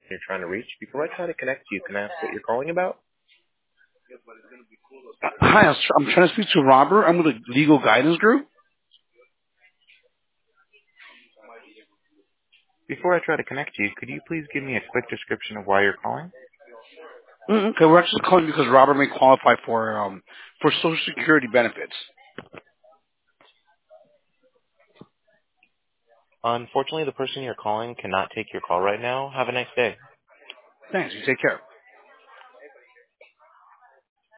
you're trying to reach. Before I try to connect you, can I ask what you're calling about? Hi, I'm trying to speak to Robert. I'm with the Legal Guidance Group. Before I try to connect you, could you please give me a quick description of why you're calling? Okay, we're actually calling because Robert may qualify for Social Security benefits. Unfortunately, the person you're calling cannot take your call right now. Have a nice day. Thanks. You take care.